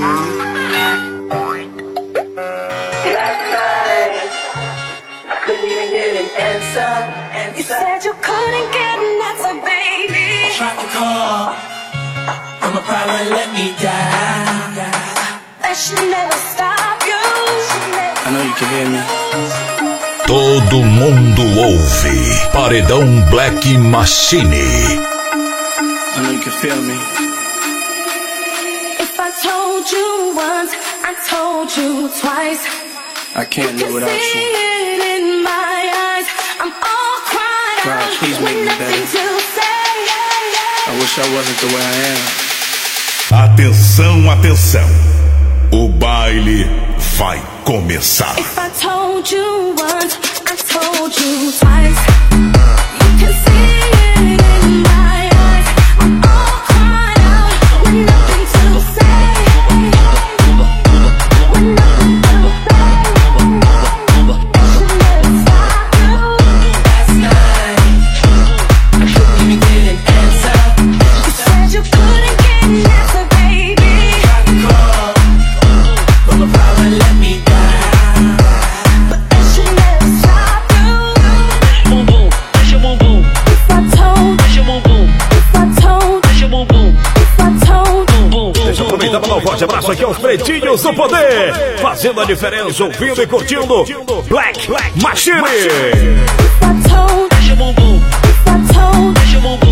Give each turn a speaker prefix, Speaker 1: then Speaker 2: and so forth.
Speaker 1: You said you couldn't get an answer, baby.
Speaker 2: I tried to call, but my pride let me down.
Speaker 1: That should never stop you.
Speaker 2: I know you can hear me.
Speaker 3: Todo mundo ouve Paredão Black Machine.
Speaker 2: I know you can feel me.
Speaker 1: If I told you once, I told you twice.
Speaker 2: I can't live without you.
Speaker 1: See it in my eyes. I'm all cried
Speaker 2: God,
Speaker 1: out
Speaker 2: please make me
Speaker 1: with nothing
Speaker 2: better.
Speaker 1: to say.
Speaker 2: I wish I wasn't the way I am.
Speaker 3: Atenção, atenção. O baile vai começar.
Speaker 1: If I told you once, I told you twice. You can see it in my eyes. I'm all cried out with nothing to say. With nothing to say. That should never stop you.
Speaker 2: Last night, I couldn't even get an answer.
Speaker 1: You said you couldn't get an answer, baby.
Speaker 2: Tried to call, but my pride let me down.
Speaker 1: But that should never stop you.
Speaker 4: Bumbum, deixa o bumbum.
Speaker 1: If I told,
Speaker 4: Deixa o bumbum.
Speaker 1: if I told,
Speaker 4: Deixa o bumbum.
Speaker 1: if I told.
Speaker 4: Bumbum.
Speaker 5: Deixa eu aproveitar para dar um forte abraço aqui aos pretinhos do poder, fazendo a diferença, ouvindo e curtindo Black Machine.
Speaker 1: If I told,
Speaker 4: Deixa o bumbum.
Speaker 1: if I told,
Speaker 4: Deixa o bumbum.